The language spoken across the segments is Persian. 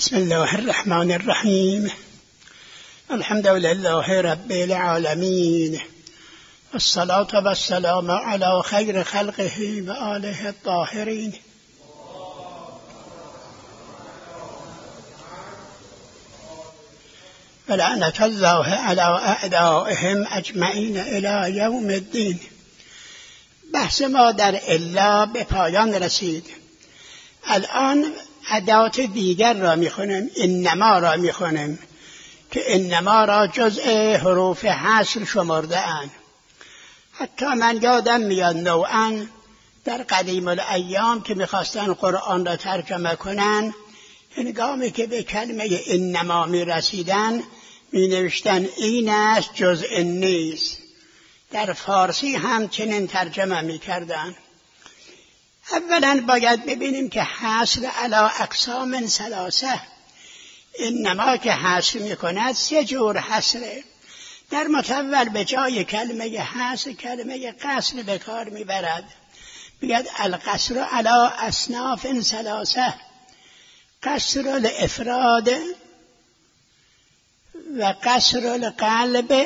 بسم الله الرحمن الرحیم. الحمد لله رب العالمین، والصلاة والسلام علی خیر خلقه و آله الطاهرین. ولعنة الله علی اعدائهم اجمعین الی یوم الدین. بحث ما در الا به پایان رسید. الان ادات دیگر را میخونیم، انما را میخونیم که انما را جزء حروف حصر شمرده اند. حتی من یادم میاد نوعا در قدیم الایام که میخواستن قرآن را ترجمه کنن، هنگامی که به کلمه انما میرسیدن مینوشتن این است جزء نیست. در فارسی هم چنین ترجمه میکردن. اولا باید ببینیم که حصر علی اقسام ثلاثه، انما که حصر میکند سه جور حصره. در متول به جای کلمه حصر کلمه قصر به کار میبرد، بگید القصر علی اصناف ثلاثه، قصر الافراد و قصر القلب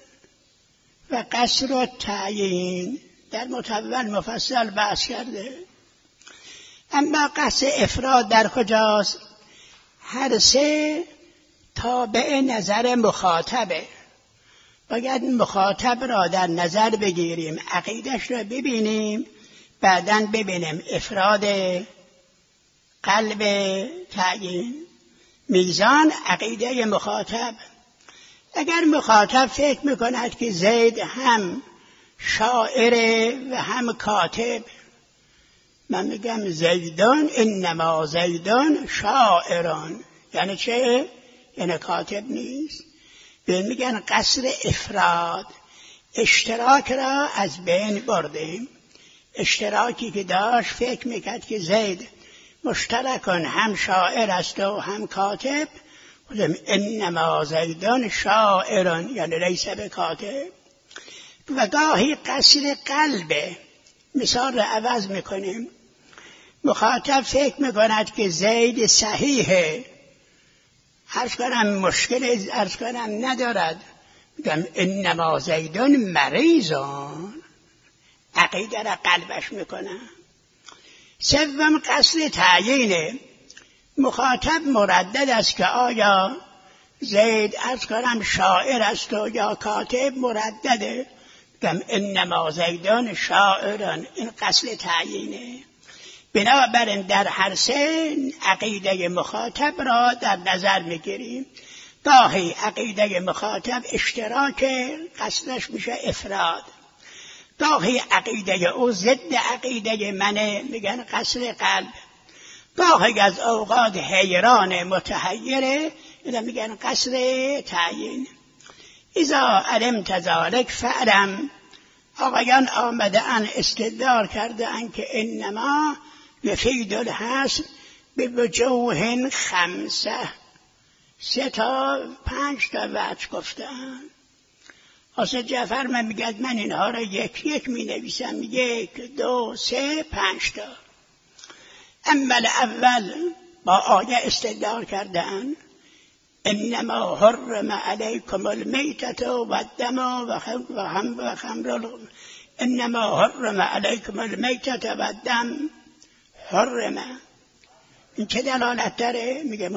و قصر التعیین. در متول مفصل بحث کرده. اما قصر افراد در کجاست؟ هر سه تابع نظر مخاطبه. باید مخاطب را در نظر بگیریم، عقیدش را ببینیم، بعداً ببینیم افراد، قلب، تعیین، میزان عقیده مخاطب. اگر مخاطب فکر میکند که زید هم شاعره و هم کاتب، من میگم زیدان انما زیدان شاعران. یعنی چه؟ یعنی کاتب نیست. به میگن قصر افراد، اشتراک را از بین بردیم. اشتراکی که داشت فکر میکرد که زید مشترکان هم شاعر است و هم کاتب، گفتم انما زیدان شاعران، یعنی لیس بکاتب. و گاهی قصر قلبه، مثال را عوض میکنیم. مخاطب فکر میکند که زید صحیحه، عرض کنم مشکل ندارد، میگم انما زیدان مریضان، عقیده را قلبش میکنه. سوم قصر تعیینه. مخاطب مردد است که آیا زید عرض کنم شاعر است و یا کاتب، مردده، میگم انما زیدان شاعران. این قصر تعیینه. بنابراین در هر سه عقیده مخاطب را در نظر میگیریم. گاهی عقیده مخاطب اشتراک، قصدش میشه افراد. گاهی عقیده او ضد عقیده منه، میگن قصر قلب. گاهی از اوقات حیران متحیره، میگن قصر تعیین. اذا علمت ذلک فعلم. آقایان آمده ان استدلال کرده ان که انما یفید الحصر به وجوه خمسه، 3 تا 5 تا وجه گفتن. حافظ جعفر من میگه من اینها را یک یک می نویسم، 1 2 3 5 تا. اما اول با آیه استدلال کردن انما حرم علیکم المیتة و الدم و خمر. انما حرم علیکم المیتة و الدم. حرم این چه دلالت داره؟ میگه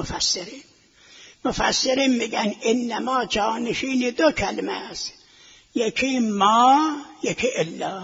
مفسرین میگن انما جانشین 2 کلمه است، یکی ما، یکی الا.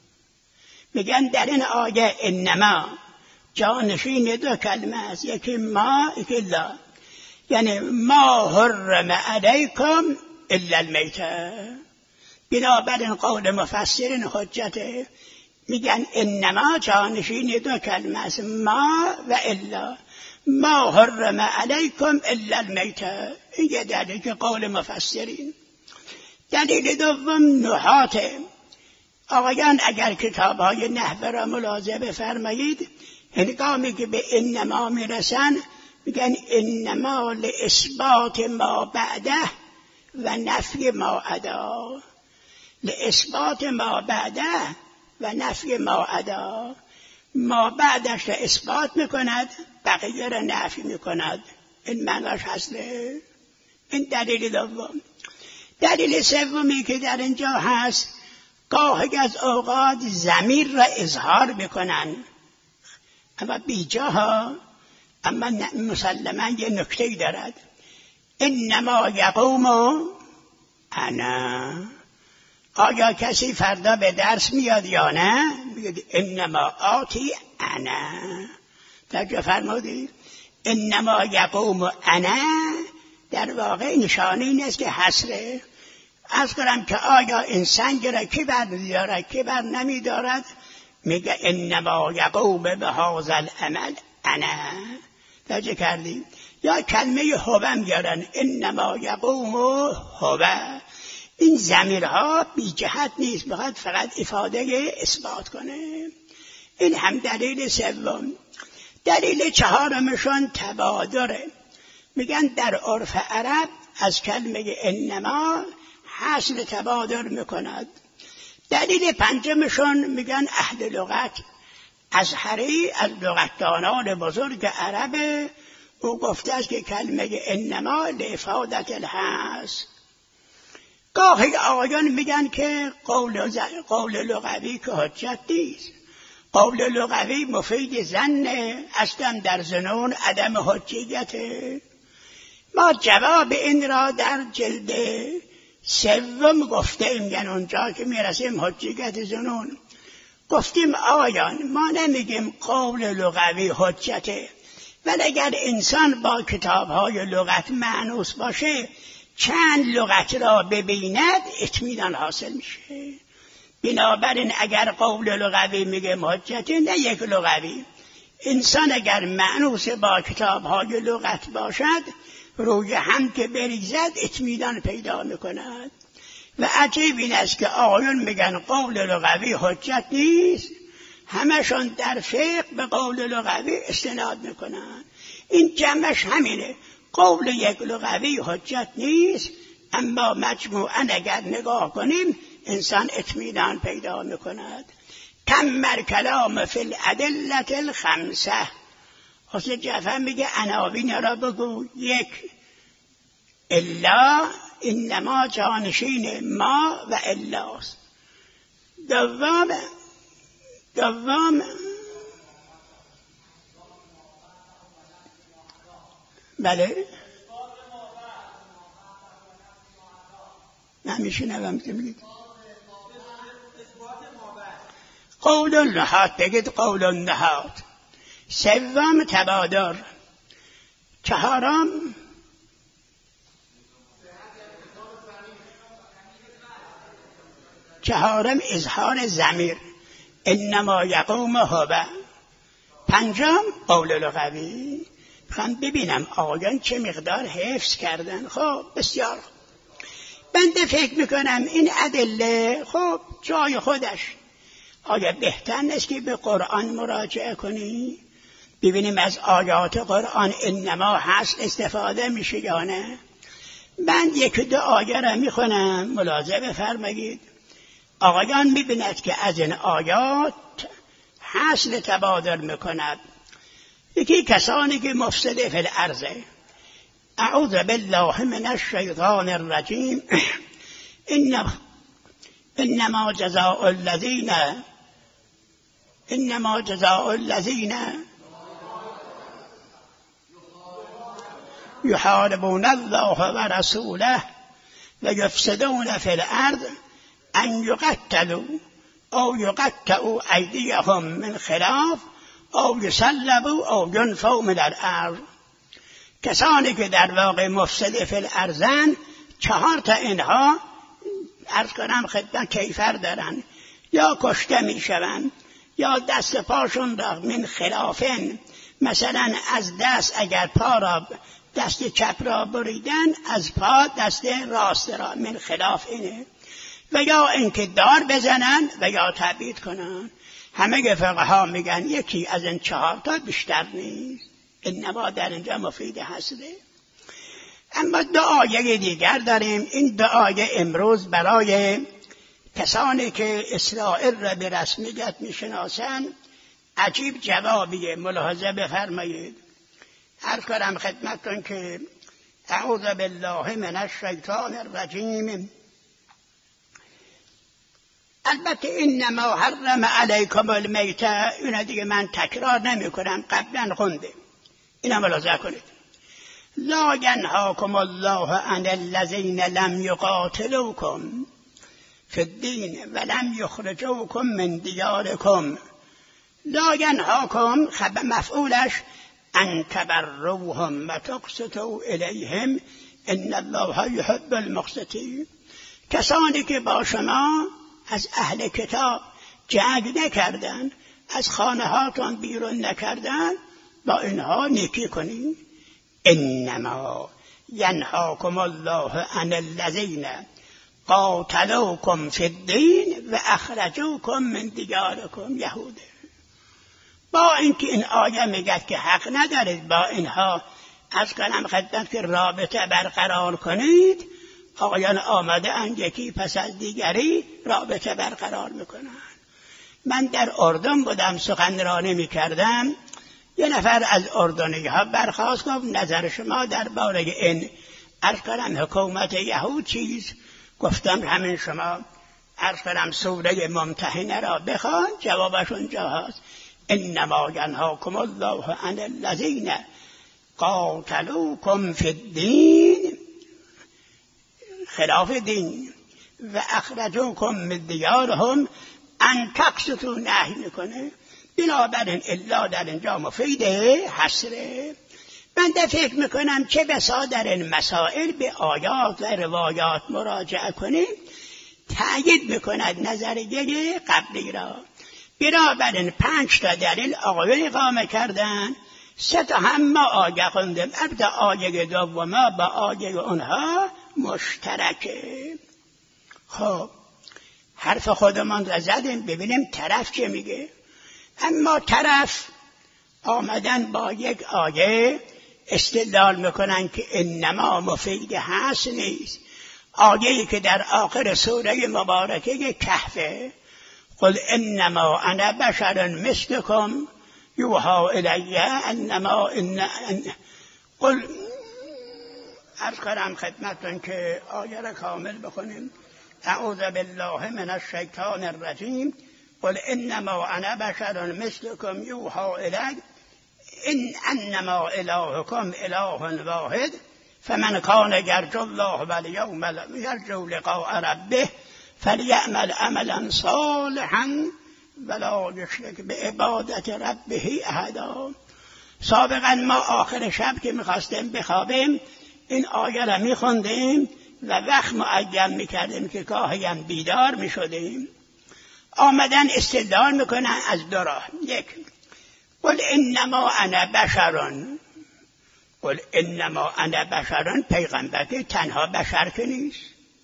میگن در این آیه انما جانشین 2 کلمه است، یکی ما، یکی الا. یعنی ما حرم علیکم الا المیتة. بنابراین قول مفسرین حجته. میگن انما جانشین 2 کلمه است، ما و الا. ما حرم علیکم الا المیتة. این یه دلیل که قول مفسرین. دلیل دوم نحاته. آقایان اگر کتاب‌های نحو را ملاحظه بفرمایید، هنگامی که به انما میرسن میگن انما لاثبات ما بعده و نفی ما عدا. لاثبات ما بعده و نفی ما عدا. ما بعدش را اثبات میکند، بقیه را نفی میکند. این معناش هسته. این دلیل دوم. دلیل سومی که در اینجا هست، گاهی از اوقات ضمیر را اظهار میکنن اما بیجاها، اما مسلما یه نکته‌ای دارد. انما یقوم انا. آیا کسی فردا به درس میاد یا نه؟ میگه انما آتی انا. توجه فرمودید؟ انما یقوم انا در واقع نشانه این است که حصره. عرض کنم که آیا این سنگ را کی بر می‌دارد کی بر نمی‌دارد؟ میگه انما یقوم بهذا العمل انا. توجه کردید؟ یا کلمه هو میارن، انما یقوم هو. این ضمیرها بی جهت نیست، بخواد فقط افاده اثبات کنه. این هم دلیل سوم. دلیل چهارمشون تبادره. میگن در عرف عرب از کلمه انما حاصل تبادر میکند. دلیل پنجمشون میگن اهل لغت. ازهری از لغتدانان بزرگ عرب، او گفته است که کلمه انما لافادت الحصر. گاهی آقایان میگن که قول لغوی که حجت نیست. قول لغوی مفید ظنه، اصلا در ظنون عدم حجیته. ما جواب این را در جلد سوم گفتیم، یعنی اونجا که میرسیم حجیت ظنون گفتیم آقایان ما نمیگیم قول لغوی حجته، ولی اگر انسان با کتاب‌های لغت مانوس باشه چند لغت را ببیند اطمینان حاصل میشه. بنابراین اگر قول لغوی میگه حجته، نه یک لغوی، انسان اگر مانوس با کتاب‌های لغت باشد روی هم که بریزد اطمینان پیدا میکند. و عجیب این است که آقایون میگن قول لغوی حجت نیست، همشون در فقه به قول لغوی استناد میکنن. این جمعش همینه، قول یک لغوی حجت نیست، اما مجموعاً اگر نگاه کنیم انسان اطمینان پیدا میکند. تم کلام فی الادله الخمسه. حسین جعفر میگه عناوین را بگو. یک، الا، انما جانشین ما و الاست. دوم بله نمیشنوم که میگید قول النحات، بگید قول النحات. سوم تبادر. چهارم اظهار ضمیر، انما یقوم هو. پنجم قول لغوی. میخوام ببینم آقایان چه مقدار حفظ کردن. خب بسیار خوب. بنده فکر میکنم این ادله خب جای خودش. آیا بهتر نیست که به قرآن مراجعه کنی ببینیم از آیات قرآن انما هست استفاده میشه یا نه؟ من یک دو آیه را میخونم، ملاحظه بفرمایید. آقایان میبیند که از این آیات حاصل تبادر میکند. یکی کسانی که مفسد فی الارض. اعوذ بالله من الشیطان الرجیم. انما جزاء الذین یحاربون الله و رسوله و یفسدون فی الارض ان یقتلوا او یقطعوا ایدیهم من خلاف او یصلبوا او ینفوا من الارض. کسانی که در واقع مفسد فی الارضن، 4 تا اینها عرض کنم خدمت کیفر دارن، یا کشته میشوند یا دست پاشون را من خلافن، مثلا از دست اگر پا را دست چپ را بریدن، از پا دست راست را من خلاف اینه، و یا اینکه دار بزنن و یا تبعید کنن. همه فقها میگن یکی از این 4 تا بیشتر نیست. انما در اینجا مفید هسته. اما 2 آیه دیگر داریم. این 2 آیه امروز برای کسانی که اسرائیل را به رسمیت میشناسن عجیب جوابیه. ملاحظه بفرمایید. عرض کنم خدمتتون که اعوذ بالله من الشیطان الرجیم. البته انما حرم علیکم المیته، اینا دیگه من تکرار نمی کنم، قبلا خونده، اینا ملاحظه کنید. لا ینهاکم الله عن الذین لم یقاتلوکم فی الدین ولم یخرجوکم من دیارکم. لا ینهاکم خبر مفعولش ان تبروهم و تقسطوا الیهم ان الله یحب المقسطین. کسانی که با شما از اهل کتاب جنگ نکردن، از خانه هاتون بیرون نکردن، با اینها نیکی کنید. انما ینهاکم الله عن الذین قاتلوکم فی الدین و اخرجوکم من دیارکم. یهوده. با اینکه این آیه میگه که حق ندارید با اینها از کنم خدمت که رابطه برقرار کنید، آقایان آمده اند یکی پس از دیگری رابطه برقرار میکنن. من در اردن بودم، سخنرانی میکردم، یه نفر از اردنی ها برخاست گفت نظر شما درباره این عرض کنم حکومت یهود چیز؟ گفتم همین شما عرض کنم سوره ممتحنه را بخوان، جوابش اونجا هست. انما ینهاکم الله عن الذین قاتلوکم فی الدین، خلاف دین، و اخرجوکم من دیارهم ان تقسطوا، نهی میکنه. بنابراین الا در اینجا مفیده حسره. من در فکر میکنم چه بسا در این مسائل به آیات و روایات مراجعه کنیم، تأیید میکند نظریه قبلی را. بنابراین 5 تا دلیل آقایون اقامه کردن، 3 تا هم ما آیه خوندیم. البته آیه دوما با آیه اونها مشترکه. خب حرف خودمان را زدیم، ببینیم طرف چه میگه. اما طرف آمدن با یک آیه استدلال میکنن که انما مفید هست نیست. آیه‌ای که در آخر سوره مبارکه کهفه، قل انما انا بشر مثلکم یوحی الی انما قل، عرض کنم خدمتتون که آیه را کامل بخونیم. اعوذ بالله من الشیطان الرجیم. قل انما انا بشر مثلکم یوحی الی انما الهکم اله واحد فمن کان یرجو الله والیوم یرجو لقاء ربه فلیعمل عملا صالحا ولا یشرک بعبادت ربه احدا. سابقا ما آخر شب که میخواستیم بخوابیم این آیه را میخوندیم و وقت معین میکردیم که گاهی هم بیدار میشدیم. آمدن استدلال میکنن از 2 راه. 1 قل انما انا بشرون. قل انما انا بشرون، پیغمبر که تنها بشر که نیست،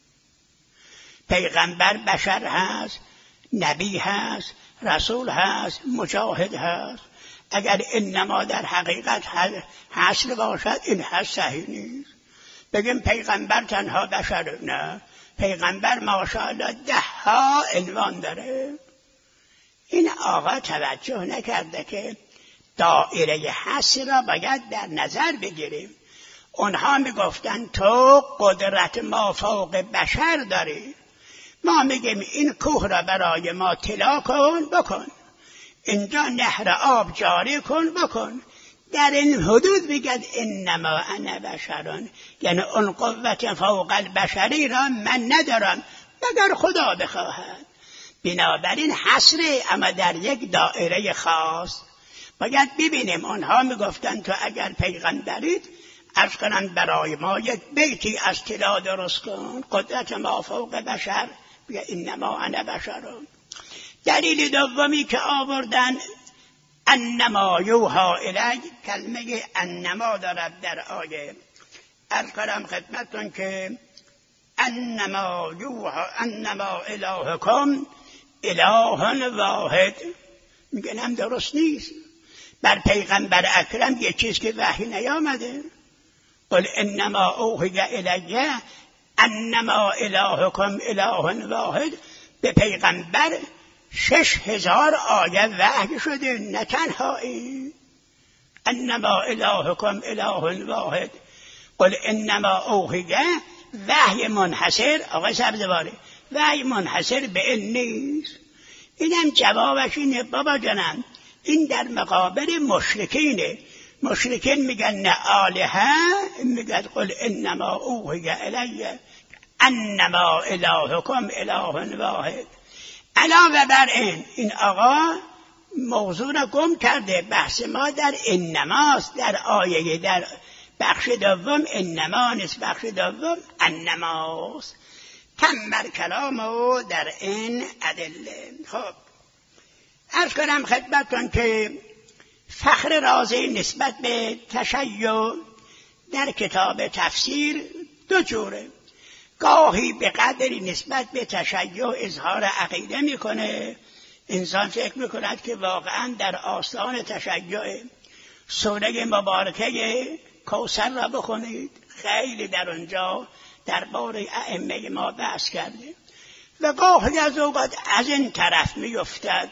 پیغمبر بشر هست، نبی هست، رسول هست، مجاهد هست. اگر انما در حقیقت حصر باشد این هست صحیح نیست. بگیم پیغمبر تنها بشر، نه، پیغمبر ماشاءالله 10 عنوان داره. این آقا توجه نکرده که دایره حصر را باید در نظر بگیریم. اونها میگفتن تو قدرت مافوق بشر داری، ما میگیم این کوه را برای ما طلا کن بکن، اینجا نهر آب جاری کن بکن. در این حدود بگید انما انا بشرون، یعنی اون قوت فوق البشری را من ندارم مگر خدا بخواهد. بنابراین حصره، اما در یک دایره خاص. باید ببینیم اونها میگفتن تو اگر پیغمبرید عرض کنن برای ما یک بیتی از طلا درست کن، قدرت ما فوق بشر، بگه انما انا بشرون. دلیل دومی که آوردن انما یوحی الی، کلمه انما دارد در آیه. عرض کنم خدمتتون که انما الهکم اله واحد، میگن هم درست نیست. بر پیغمبر اکرم یه چیز که وحی نیامده. قل انما اوحی الی انما الهکم اله واحد. به پیغمبر 6000 آیه وحی شده، نه تنها این. انما الهکم اله واحد قل انما اوحی. وحی منحصر آقای سبزواری وحی منحصر به این نیست. اینم جوابش اینه بابا جانم این در مقابل مشرکینه. مشرکین میگن نه آلهه، میگن قل انما اوحی الی انما الهکم اله واحد. علاوه بر این آقا موضوع را گم کرده. بحث ما در انماست، در آیه در بخش دوم انما نیست، بخش دوم انماست. تمر کلامو در این ادله. خب عرض کنم خدمتتون که فخر رازی نسبت به تشیع در کتاب تفسیر دو جوره. گاهی به قدری نسبت به تشیع اظهار عقیده میکنه، انسان فکر میکند که واقعا در آستان تشیع. سوره مبارکه کوثر را بخونید، خیلی در اونجا درباره ائمه ما بحث کرده. و گاهی از اوقات از این طرف میافتد،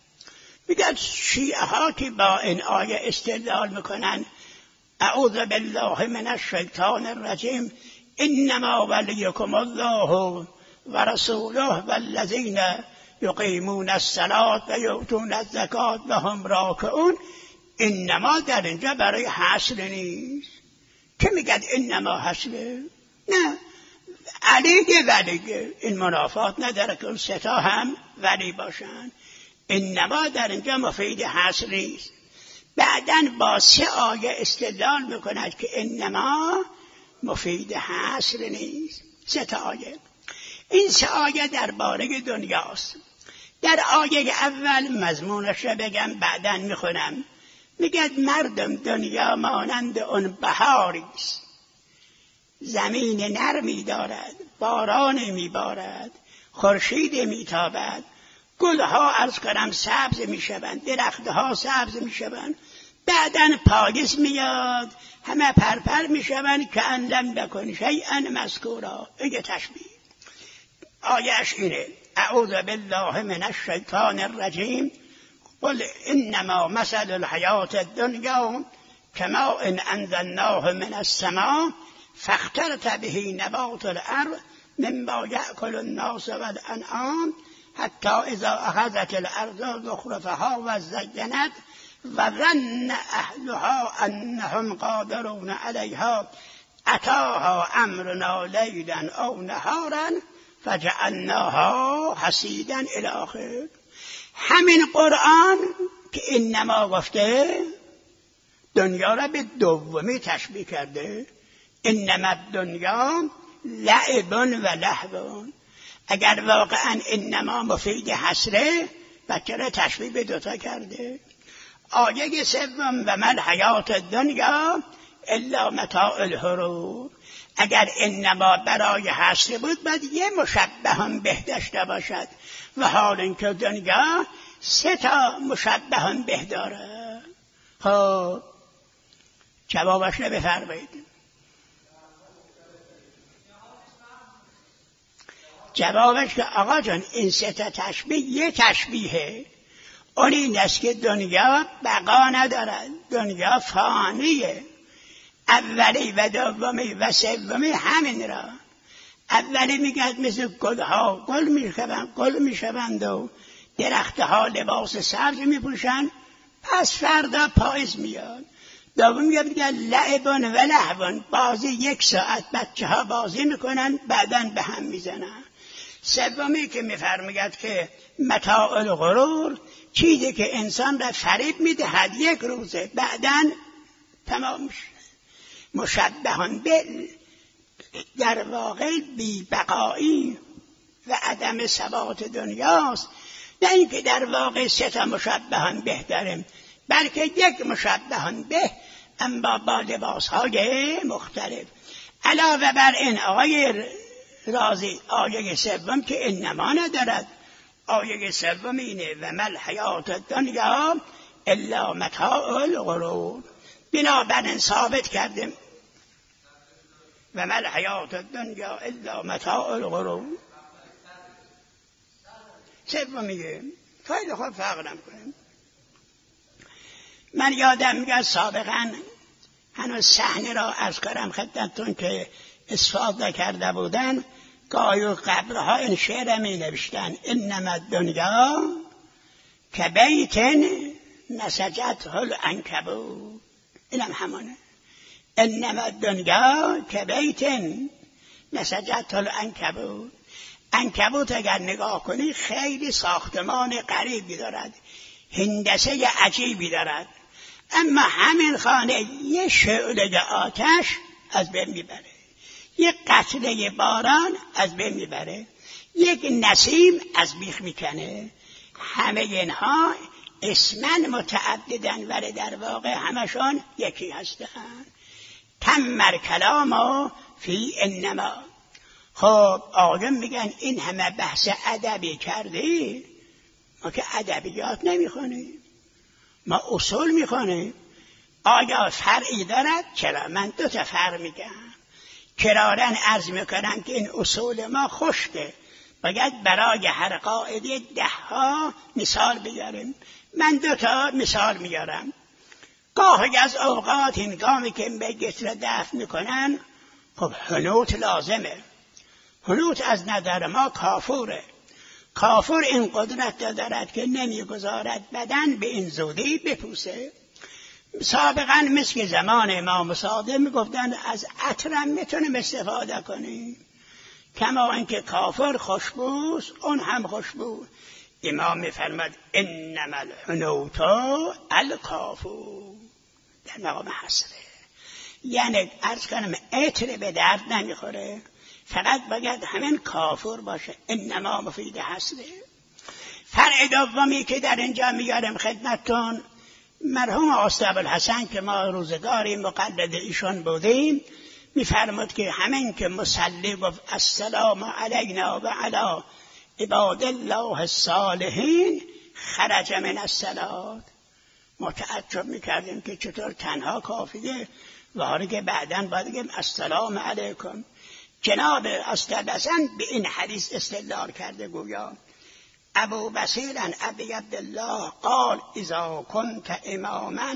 میگه شیعه ها که با این آیه استدلال میکنن اعوذ بالله من الشیطان الرجیم انما ولیکم الله و رسوله والذین یقیمون الصلاة و یؤتون الزکاة و هم راکعون. انما در اینجا برای حصر نیست. که میگه انما حصره؟ نه، علیه ولیه. این منافات نداره که اون ستا هم ولی باشن. انما در اینجا مفید حصر نیست. بعداً با 3 آیه استدلال میکند که انما مفید حصر نیست. 3 آیه. این 3 آیه درباره دنیاست. در آیه اول مضمونش رو بگم بعداً میخونم. میگه مردم دنیا مانند اون بهاری است، زمین نرمی دارد، باران میبارد، خورشید میتابد، گلها عرض کنم سبز میشوند، درختها سبز میشوند، بعداً پاییز میاد همه پرپر میشوند که ان لم یکن شیئا مذکورا. این تشبیه آیهش اینه اعوذ بالله من الشیطان الرجیم قل انما مثل الحیات الدنیا کما ان انزلناه من السماء فاختلط به نبات الارض مما یأکل الناس والانعام حتی اذا اخذت الارض زخرفها و زینت و ظن اهلها انهم قادرون علیها اتاها امرنا لیلا او نهارا فجعلناها حصیدا الی آخر. همین قرآن که انما گفته دنیا را به دومی تشبیه کرده. انما الدنیا لعب و لهو. اگر واقعا انما مفید حصره بچه را تشبیه به 2 کرده. آیه 3 و من حیات الدنیا الا متاع الغرور. اگر انما برای حصر بود باید یه مشبه هم به داشته باشد و حال اینکه دنیا 3 مشبه هم به داره. خب جوابش رو بفرمایید. جوابش که آقا جان این 3 تشبیه یه تشبیهه. اون این است که دنیا بقا ندارد، دنیا فانیه. اولی و دومی و سومی همین را. اولی میگه مثل گلها گل میشوند و درختها لباس سبز میپوشند، پس فردا پاییز میاد. دوم میگه لعبون و لهون، بازی 1 ساعت بچه ها بازی میکنن بعداً به هم میزنن. سومی که میفرماید که متاع الغرور، چیزی که انسان را فریب میدهد 1 روزه بعداً تمام میشه. مشبهان به در واقع بی بقایی و عدم ثبات دنیاست. نه اینکه در واقع 3 مشبهان به داریم، بلکه 1 مشبهان به اما با لباسهای مختلف. علاوه بر این آقای رازی آیه 3 که انما ندارد. آیه 3 اینه و مل حیات الدنیا الا متاع الغرور. بنابراین ثابت کردیم و مل حیات الدنیا الا متاع الغرور. 3 میگه خیلی خوب فرق نمی‌کنه. من یادم میاد سابقا هنوز صحنه را عرض کردم خدمتتون که اصفاد نکرده بودن، گاهی قبلها این شعر می نوشتن: انما الدنیا که بیت نسجته العنکبوت. اینم همانه. انما الدنیا که بیت نسجته العنکبوت. عنکبوت اگر نگاه کنی خیلی ساختمان غریبی دارد، هندسه عجیبی دارد، اما همین خانه یه شعله آتش از بین میبره، یک قطره باران از بین میبره، یک نسیم از بیخ میکنه. همه اینها اسمن متعددن ولی در واقع همشون یکی هستن. تم کلام فی انما. خب آدم میگن این همه بحث ادبی کردی، ما که ادبیات نمیخونیم، ما اصول میخونیم. آیا فرعی دارد؟ چرا؟ من 2 تا فرع میگم. کرارن عرض میکنم که این اصول ما خشکه، باید برای هر قاعده 10 مثال بیاریم. من 2 تا مثال میارم. گاهی از اوقات هنگامی که بیت را دفن میکنن، خب حنوط لازمه. حنوط از نظر ما کافوره. کافر این قدرت دارد که نمیگذارد بدن به این زودی بپوسه. سابقا مثل زمان امام صادق میگفتن از عطرم میتونیم استفاده کنیم، کما اینکه کافر خوشبوست اون هم خوشبو. امام میفرماد انما الحنوط الکافور، در مقام حسره. یعنی عرض کنم عطر به درد نمیخوره، فقط باید همین کافر باشه. انما مفید حسره. فرع دومی که در اینجا میارم خدمتتون، مرحوم استاد ابوالحسن که ما روزگاری مقلد ایشون بودیم، میفرماد که همین که مصلی گفت السلام علینا و علی عباد الله الصالحین خرج من الصلاة. ما تعجب میکردیم که چطور تنها کافیه، واری که بعداً باید بگیم السلام علیکم. جناب استاد حسن به این حدیث استدلال کرده، گویا ابو بصیر ابی عبدالله قال اذا كنت اماما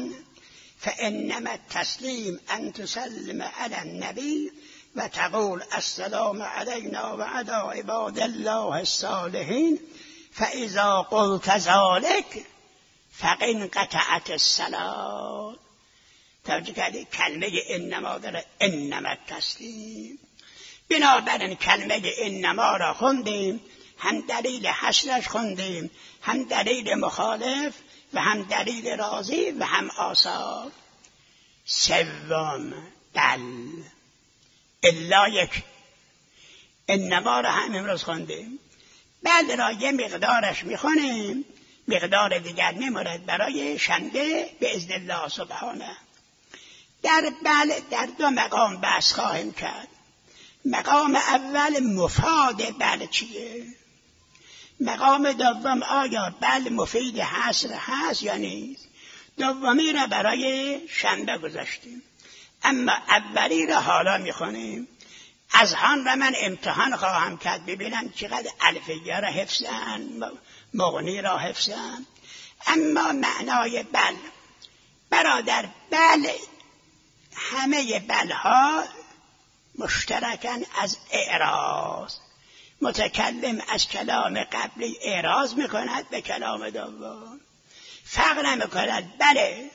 فانما التسلیم ان تسلم علی النبی و تقول السلام علینا و علی عباد الله الصالحین فاذا قلت ذلك فقد قطعت الصلاة. توجه کردی؟ کلمه انما داره، انما التسلیم. بنابراین کلمه انما را خوندیم، هم دلیل حشرش خوندیم، هم دلیل مخالف و هم دلیل راضی و هم آثار. سوم بل الا یک. انما را هم امروز خوندیم، بل را یه مقدارش میخونیم، مقدار دیگر میمورد برای شنبه به اذن الله سبحانه. در بل در 2 مقام بحث خواهیم کرد. مقام اول مفاد بل چیه؟ مقام دوم آیا بل مفید حصر هست یا نیست؟ دومی را برای شنبه گذاشتیم، اما اولی را حالا میخونیم. از هان را من امتحان خواهم کرد ببینم چقدر الفیه را حفظن، مغنی را حفظن. اما معنای بل، برادر بل، همه بلها مشترکن از اعراض. متکلم از کلام قبلی اعراض میکند به کلام دوم، فرق نمیکند بله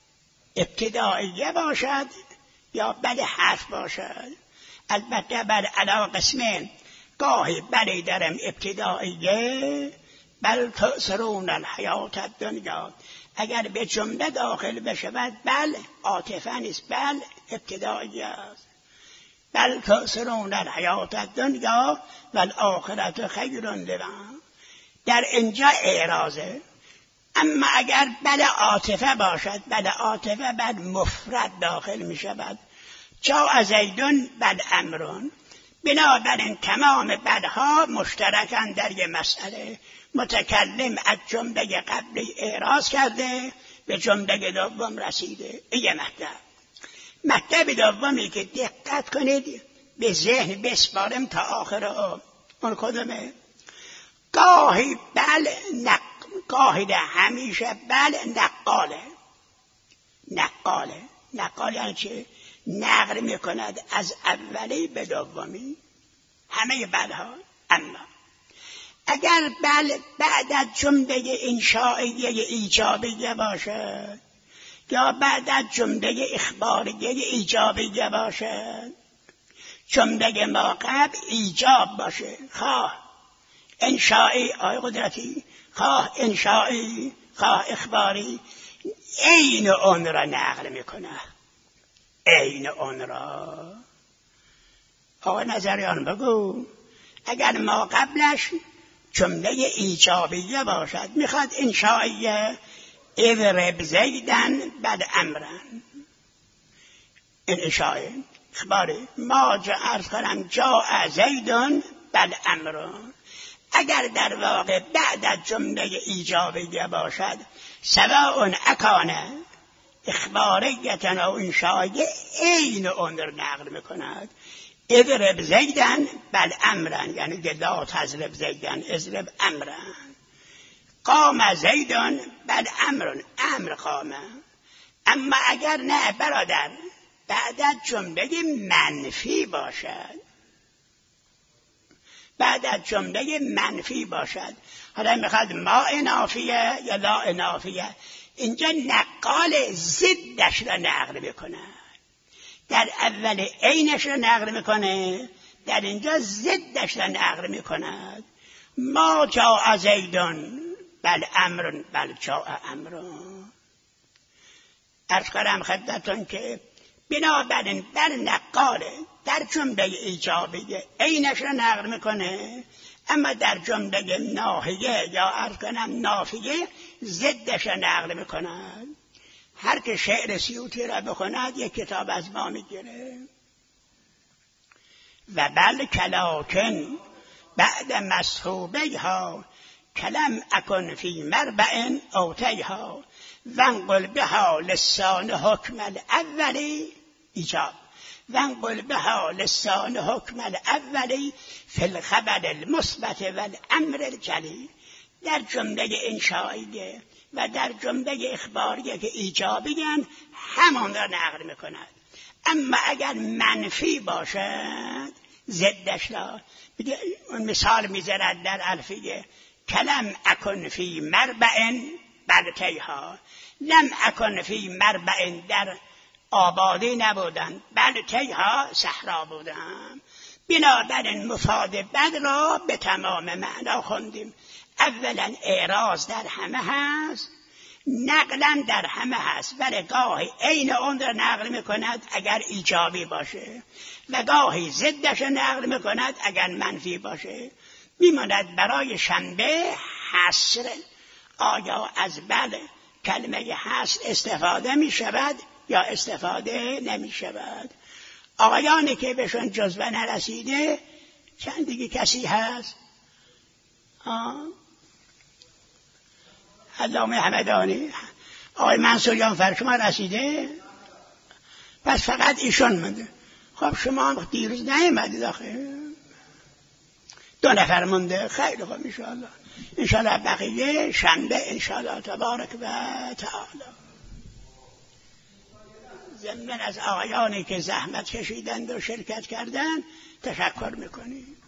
ابتدائیه باشد یا بله حرف باشد. البته بل علا قسمه، گاهی بله درم ابتدائیه، بل تؤثرون الحیات الدنیا. اگر به جمله داخل بشود بل عاطفه نیست، بل ابتدائیه است. بل تؤثرون الحیات الدنیا والآخرة خیر لمن. در اینجا اعراضه. اما اگر بل عاطفه باشد، بل عاطفه بل مفرد داخل می شود، جاء زیدون بل امرون. بنابراین تمام بلها مشترکن در یک مسئله. متکلم از جمله قبلی اعراض کرده، به جمله دوم رسیده. این مطلب. مطلب دومی که دقت کنید به ذهن بسپارم تا آخر اون کدومه؟ گاهی بل گاهی ده همیشه بل نقاله. نقاله. نقال یعنی چه؟ نقل میکند از اولی به دومی همه بلها. اما اگر بل بعد از جمله انشائیه ایجابیه باشد یا بعد از جمله اخباریه ایجابیه باشد، جمله ما قبل ایجاب باشه، خواه انشائی آی قدرتی، خواه انشائی خواه اخباری، عین اون را نقل میکنه. عین اون را. آقا نظریان بگو اگر ما قبلش جمله ایجابیه باشد، میخواد انشائیه اضرب زیدن بعد امرن، این انشائی اخباری ما عرض کنم جاء زیدن بعد امرن. اگر در واقع بعد از جمله ایجابیه باشد سواء اکانه اخباریتن و انشائیه عین اون را نقل میکند. اضرب زیدن بل امرن، یعنی لا تضرب زیدن اضرب امرن. قام زیدن بل امرن، امر قامه. اما اگر نه برادر بعد از جمله منفی باشد، بعد از جمله منفی باشد، حالا میخواد ما نافیه یا لا نافیه، اینجا نقال ضدش را نقل میکنه. در اول عینش را نقل میکنه، در اینجا ضدش را نقل میکند. ما جاء زیدن بل امرن بل جاء امرن. عرض کنم خدمتتون که بنابراین در نقاله در جمله ایجابیه عینش را نقل میکنه، اما در جمله ناهیه یا عرض کنم نافیه ضدش را نقل میکند. هر که شعر سیوطی را بخوند یک کتاب از ما میگیره. و بل کلاکن بعد مصحوبیها کلم اکن فی مربع اوتیها وانقل بها لسان حکم الاولی ایجاب وانقل بها لسان حکم الاولی فی الخبر المثبت والامر الجلی. در جمله انشائیه و در جمله اخباریه که ایجابیان همان را نقل میکند. اما اگر منفی باشد ضدش را مثال میذارد در الفیه کلم اکن فی مربع بلتیها، لم اکن فی مربع در آبادی نبودن، بلتیها صحرا بودن. بنابراین مفاد بد را به تمام معنا خوندیم. اولا اعراض در همه هست، نقلا در همه هست، ولی گاهی عین اون را نقل میکند اگر ایجابی باشه و گاهی ضدش نقل میکند اگر منفی باشه. میماند برای شنبه حصر، آیا از بل کلمه حصر استفاده میشود یا استفاده نمیشود؟ آقایانی که بهشون جزوه نرسیده چند دیگه کسی هست؟ علامه همدانی، آقای منصوریان فر شما رسیده؟ پس فقط ایشون مونده. خب شما هم دیروز نیومدید آخه. 2 نفر مونده. خیلی خوب انشاءالله بقیه شنبه انشاءالله تبارک و تعالی. ضمن از آقایانی که زحمت کشیدند و شرکت کردند تشکر میکنیم.